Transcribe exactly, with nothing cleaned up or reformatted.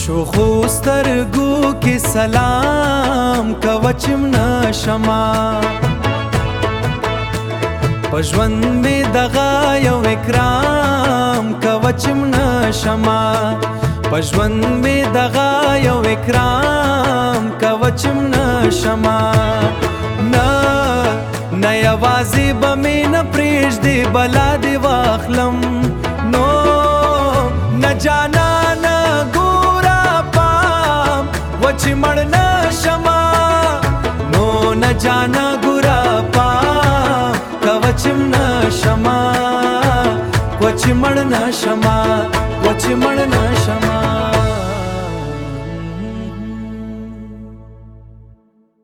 شوخو سترګو کې سلام کوچم نشما پژوند می دغه یو اکرام کوچم نشما پژوند می دغه یو اکرام کوچم نشما نه نه یوازې به مې نه پرېږدې بلا دې واخلم نو نه جانانه ګوره پام وچې مړ نه شمه نو نه جانه ګوره پام که وچم نه شمه وچې مړ نه شمه وچې مړ نه شمه